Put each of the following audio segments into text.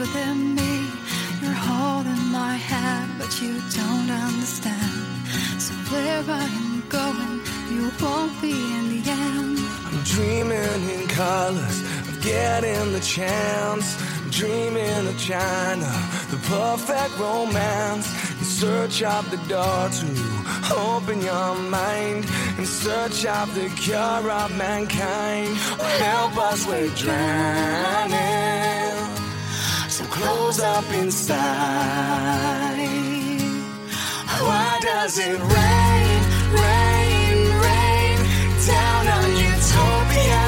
within me. You're holding my hand, but you don't understand. So where I am going, you won't be in the end. I'm dreaming in colors of getting the chance. I'm dreaming of China, the perfect romance. In search of the door to open your mind. In search of the cure of mankind. Oh, help us, we're drowning. So close up inside. Why does it rain, rain, rain down on utopia?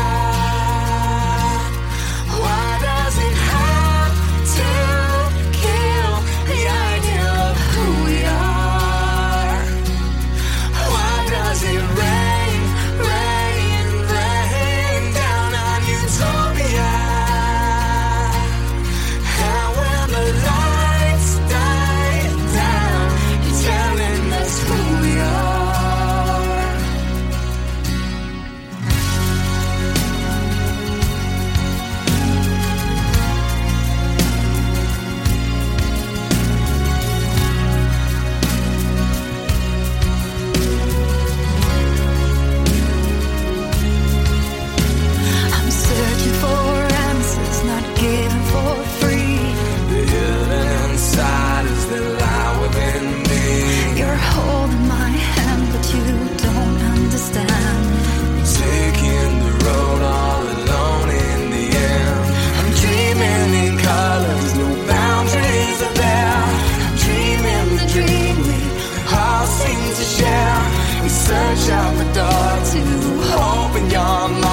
Why does it have to kill the idea of who we are? Why does it rain, rain, rain down on utopia? And when the lights die down, you're telling us who we are. I'm searching for answers not given for free. The hidden insiders that lie within me. You're holding my hand, but you don't understand. Taking the road all alone in the end. I'm dreaming in colors, no boundaries are there. I'm dreaming the dream we all seem to share. In search of a door to open your mind.